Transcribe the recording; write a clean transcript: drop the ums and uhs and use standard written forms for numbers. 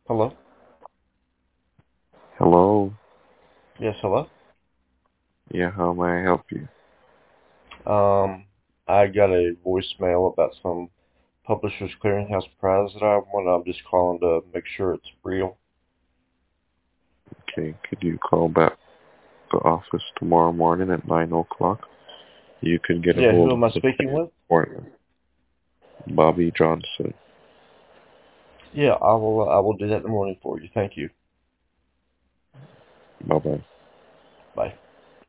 Hello? Hello. Yes, hello? Yeah, how may I help you? Um, I got a voicemail about some Publishers Clearinghouse prize that I won. I'm just calling to make sure it's real. Okay, could you call back the office tomorrow morning at 9 o'clock? You can get a Yeah, who hold of am I the speaking with? partner, Bobby Johnson. Yeah, I will do that in the morning for you. Thank you. Bye-bye. Bye.